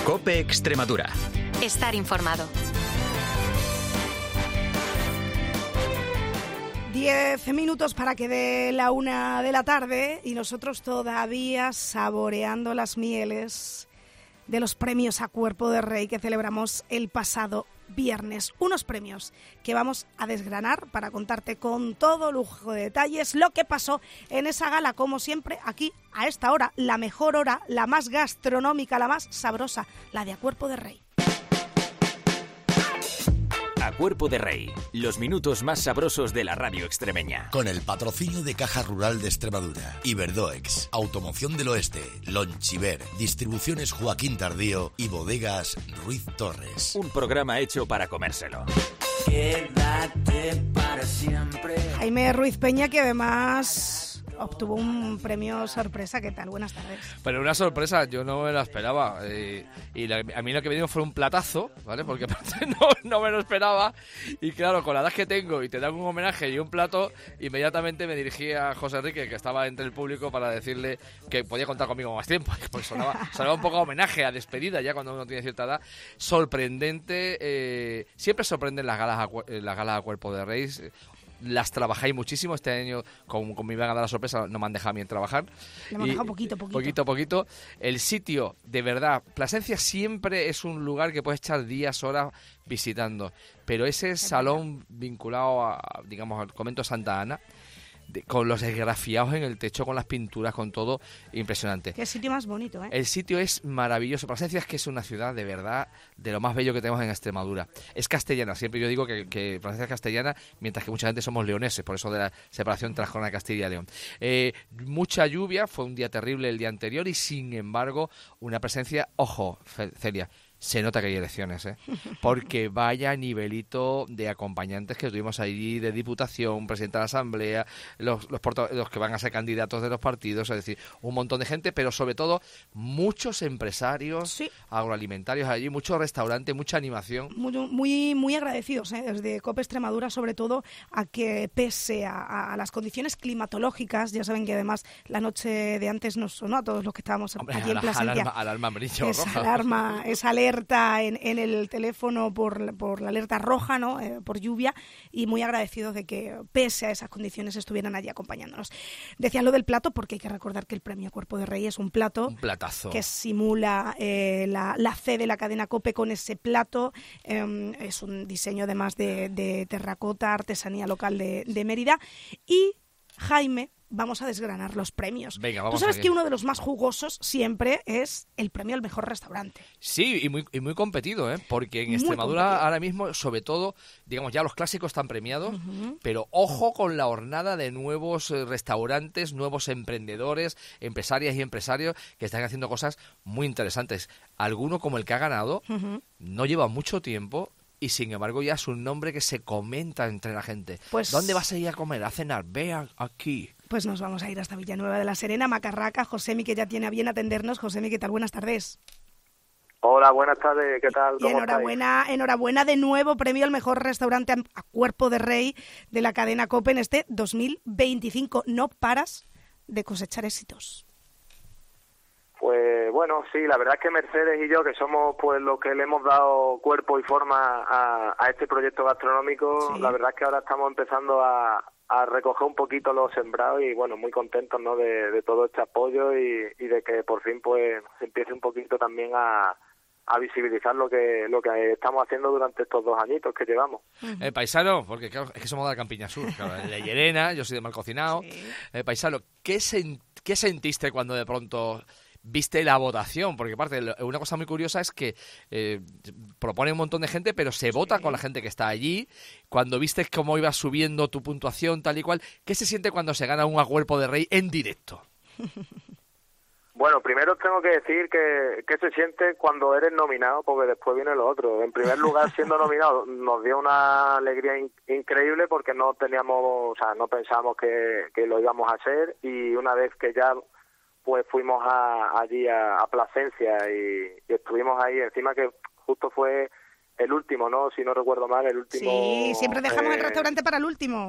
COPE Extremadura. Estar informado. 10 minutos para que dé la 1 de la tarde y nosotros todavía saboreando las mieles de los premios a Cuerpo de Rey que celebramos el pasado viernes. Unos premios que vamos a desgranar para contarte con todo lujo de detalles lo que pasó en esa gala, como siempre, aquí a esta hora, la mejor hora, la más gastronómica, la más sabrosa, la de A Cuerpo de Rey. A Cuerpo de Rey, los minutos más sabrosos de la radio extremeña. Con el patrocinio de Caja Rural de Extremadura, Iberdoex, Automoción del Oeste, Lonchiver, Distribuciones Joaquín Tardío y Bodegas Ruiz Torres. Un programa hecho para comérselo. Quédate para siempre. Jaime Ruiz Peña, que además obtuvo un premio sorpresa. ¿Qué tal? Buenas tardes. Pero una sorpresa, yo no me la esperaba. A mí lo que me dio fue un platazo, ¿vale? Porque no me lo esperaba. Y claro, con la edad que tengo y te dan un homenaje y un plato, inmediatamente me dirigí a José Enrique, que estaba entre el público, para decirle que podía contar conmigo más tiempo. Porque sonaba un poco a homenaje, a despedida, ya cuando uno tiene cierta edad. Sorprendente. Siempre sorprenden las galas a Cuerpo de Rey. Las trabajáis muchísimo. Este año, como me iban a dar la sorpresa, no me han dejado a mí trabajar. Le hemos dejado poquito. El sitio, de verdad, Plasencia siempre es un lugar que puedes echar días, horas visitando. Pero ese salón vinculado digamos, al convento Santa Ana, con los esgrafiados en el techo, con las pinturas, con todo, impresionante. Qué sitio más bonito, ¿eh? El sitio es maravilloso. Plasencia es que es una ciudad, de verdad, de lo más bello que tenemos en Extremadura. Es castellana, siempre yo digo que Plasencia es castellana, mientras que mucha gente somos leoneses, por eso de la separación tras Corona de Castilla y León. Mucha lluvia, fue un día terrible el día anterior y, sin embargo, una presencia, ojo, Celia, se nota que hay elecciones, porque vaya nivelito de acompañantes que tuvimos allí, de diputación, presidente de la asamblea, los que van a ser candidatos de los partidos, es decir, un montón de gente, pero sobre todo muchos empresarios agroalimentarios allí, muchos restaurantes, mucha animación. Muy agradecidos, desde COPE Extremadura, sobre todo a que pese a las condiciones climatológicas, ya saben que además la noche de antes nos sonó a todos los que estábamos allí en Plasencia. Alarma amarillo, roja. Esa alerta en el teléfono por la alerta roja, ¿no? Por lluvia, y muy agradecidos de que pese a esas condiciones estuvieran allí acompañándonos. Decías lo del plato, porque hay que recordar que el premio Cuerpo de Rey es un platazo que simula la C de la cadena COPE con ese plato. Es un diseño además de terracota, artesanía local de Mérida. Y Jaime, vamos a desgranar los premios. Venga, vamos. Tú sabes que uno de los más jugosos siempre es el premio al mejor restaurante. Sí, y muy competido, porque en Extremadura ahora mismo, sobre todo, digamos, ya los clásicos están premiados, pero ojo con la hornada de nuevos restaurantes, nuevos emprendedores, empresarias y empresarios que están haciendo cosas muy interesantes. Alguno, como el que ha ganado, no lleva mucho tiempo, y sin embargo ya es un nombre que se comenta entre la gente. Pues, ¿dónde vas a ir a comer, a cenar? Vean aquí. Pues nos vamos a ir hasta Villanueva de la Serena, Macarraca. Josemi, que ya tiene a bien atendernos. Josemi, ¿qué tal? Buenas tardes. Hola, buenas tardes, ¿qué tal? Y enhorabuena de nuevo, premio al mejor restaurante a Cuerpo de Rey de la cadena COPE en este 2025. No paras de cosechar éxitos. Pues bueno, sí, la verdad es que Mercedes y yo, que somos pues los que le hemos dado cuerpo y forma a este proyecto gastronómico, la verdad es que ahora estamos empezando a recoger un poquito los sembrados y bueno, muy contentos, ¿no?, de todo este apoyo y de que por fin pues se empiece un poquito también a visibilizar lo que estamos haciendo durante estos 2 añitos que llevamos. Paisano, porque claro, es que somos de la Campiña Sur, claro, de Llerena, yo soy de Malcocinado. Sí. Paisano, ¿qué sentiste cuando de pronto viste la votación? Porque aparte, una cosa muy curiosa es que propone un montón de gente, pero se vota con la gente que está allí. Cuando viste cómo iba subiendo tu puntuación, tal y cual, ¿qué se siente cuando se gana un A Cuerpo de Rey en directo? Bueno, primero tengo que decir que se siente cuando eres nominado, porque después viene lo otro. En primer lugar, siendo nominado, nos dio una alegría increíble porque no pensábamos que lo íbamos a hacer, y una vez que ya pues fuimos allí a Plasencia y estuvimos ahí, encima que justo fue el último, ¿no? Si no recuerdo mal, el último... Sí, siempre dejamos el restaurante para el último.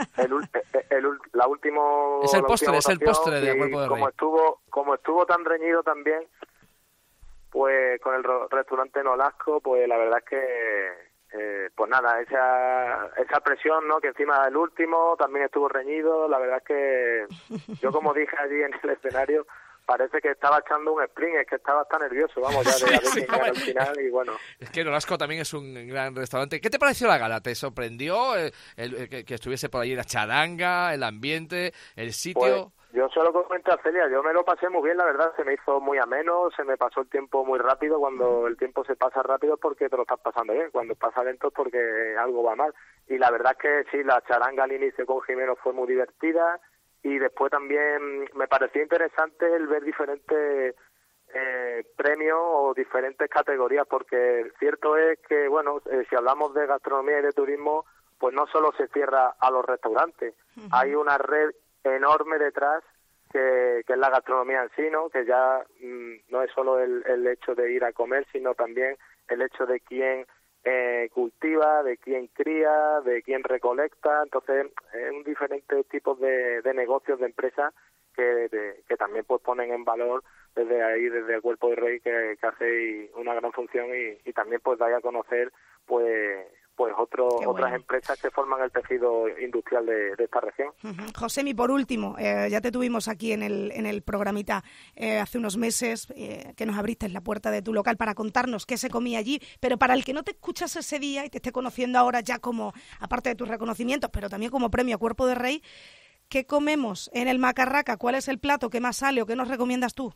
La última... Es el postre de Cuerpo de Rey. Como estuvo tan reñido también, pues con el restaurante Nolasco, pues la verdad es que pues nada, esa presión, ¿no? Que encima del último también estuvo reñido. La verdad es que yo, como dije allí en el escenario, parece que estaba echando un sprint, es que estaba tan nervioso, vamos, ya de quién gana al final. Y bueno, es que Nolasco también es un gran restaurante. ¿Qué te pareció la gala? ¿Te sorprendió que estuviese por allí la charanga, el ambiente, el sitio? Pues, yo solo comenté a Celia, yo me lo pasé muy bien, la verdad, se me hizo muy ameno, se me pasó el tiempo muy rápido. Cuando el tiempo se pasa rápido es porque te lo estás pasando bien, cuando pasa lento es porque algo va mal. Y la verdad es que sí, la charanga al inicio con Jimeno fue muy divertida, y después también me pareció interesante el ver diferentes premios o diferentes categorías, porque cierto es que, bueno, si hablamos de gastronomía y de turismo, pues no solo se cierra a los restaurantes, hay una red enorme detrás que es la gastronomía en sí, ¿no? Que ya no es solo el hecho de ir a comer, sino también el hecho de quién cultiva, de quién cría, de quién recolecta. Entonces, un diferentes tipos de negocios, de empresas que también pues ponen en valor desde ahí, desde el Cuerpo de Rey, que hace una gran función, y también pues dais a conocer pues otras empresas que forman el tejido industrial de esta región. Josemi, por último, ya te tuvimos aquí en el programita hace unos meses, que nos abriste la puerta de tu local para contarnos qué se comía allí, pero para el que no te escuchas ese día y te esté conociendo ahora ya como, aparte de tus reconocimientos, pero también como premio a Cuerpo de Rey, ¿qué comemos en el Macarraca? ¿Cuál es el plato que más sale o qué nos recomiendas tú?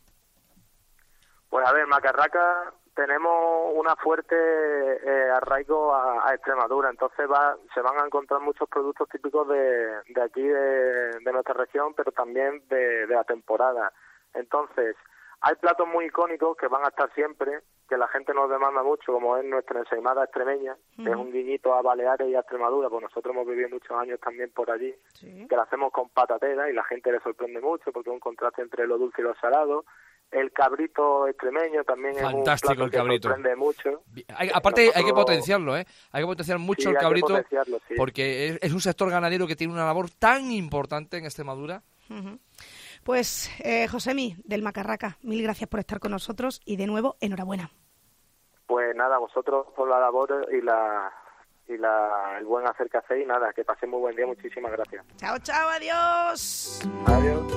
Pues a ver, Macarraca, tenemos una fuerte arraigo a Extremadura, entonces se van a encontrar muchos productos típicos de aquí, de nuestra región, pero también de la temporada. Entonces, hay platos muy icónicos que van a estar siempre, que la gente nos demanda mucho, como es nuestra ensaimada extremeña, que es un guiñito a Baleares y a Extremadura, pues nosotros hemos vivido muchos años también por allí, que la hacemos con patatera y la gente le sorprende mucho porque es un contraste entre lo dulce y lo salado. El cabrito extremeño también fantástico, es un plato el cabrito. Que sorprende mucho. Aparte hay que potenciarlo, Hay que potenciar mucho el cabrito, sí, porque es un sector ganadero que tiene una labor tan importante en Extremadura. Pues, Josemi, del Macarraca, mil gracias por estar con nosotros y de nuevo, enhorabuena. Pues nada, vosotros por la labor y el buen hacer que hacéis. Nada, que paséis muy buen día, muchísimas gracias. Chao, chao, adiós. Adiós.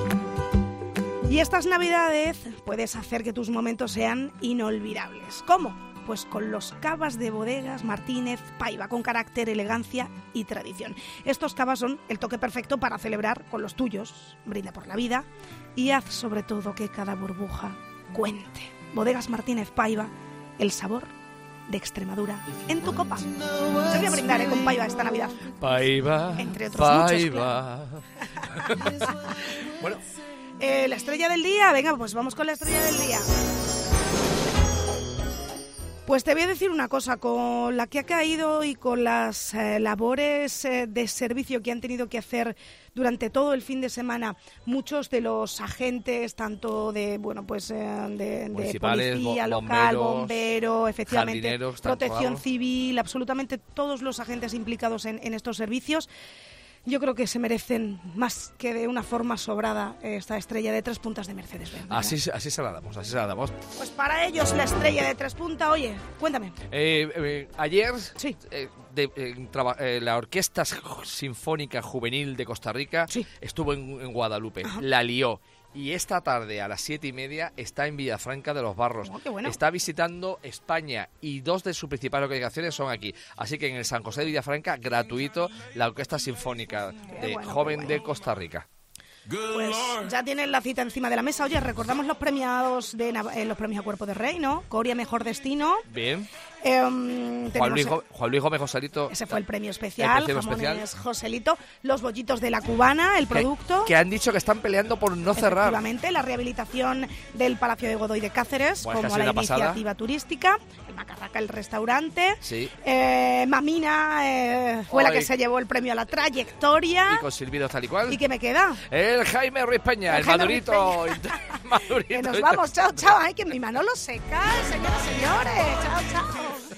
Y estas Navidades puedes hacer que tus momentos sean inolvidables. ¿Cómo? Pues con los cavas de Bodegas Martínez Paiva, con carácter, elegancia y tradición. Estos cavas son el toque perfecto para celebrar con los tuyos. Brinda por la vida y haz sobre todo que cada burbuja cuente. Bodegas Martínez Paiva, el sabor de Extremadura en tu copa. Se voy a brindar con Paiva esta Navidad. Paiva, entre otros Paiva. Muchos, claro. Bueno, la estrella del día, venga, pues vamos con la estrella del día. Pues te voy a decir una cosa, con la que ha caído y con las labores de servicio que han tenido que hacer durante todo el fin de semana muchos de los agentes, tanto de policía local, bombero, efectivamente, protección civil, absolutamente todos los agentes implicados en estos servicios. Yo creo que se merecen más que de una forma sobrada esta estrella de 3 puntas de Mercedes-Benz. Así se la damos. Pues para ellos la estrella de 3 puntas, oye, cuéntame. Ayer sí. La Orquesta Sinfónica Juvenil de Costa Rica estuvo en Guadalupe, la lió. Y esta tarde a las 7:30 está en Villafranca de los Barros. Oh, qué bueno. Está visitando España y 2 de sus principales localizaciones son aquí. Así que en el San José de Villafranca, gratuito, la Orquesta Sinfónica Joven de Costa Rica. Pues ya tienen la cita encima de la mesa. Oye, recordamos los premiados los premios a Cuerpo de Rey, ¿no? Coria Mejor Destino. Bien. Juan Luis Gómez Joselito. Ese fue el premio especial. Jamones Joselito. Los bollitos de la Cubana, el producto. Que han dicho que están peleando por no cerrar. Efectivamente, la rehabilitación del Palacio de Godoy de Cáceres, como la iniciativa turística. El Macarraca, el restaurante. Sí. Mamina fue la que se llevó el premio a la trayectoria. Y con silbidos tal y cual. ¿Y qué me queda? El Jaime Ruiz Peña, el Madurito. Que nos vamos, chao, chao. Ay, que mi mano lo seca, señoras y señores. Chao, chao.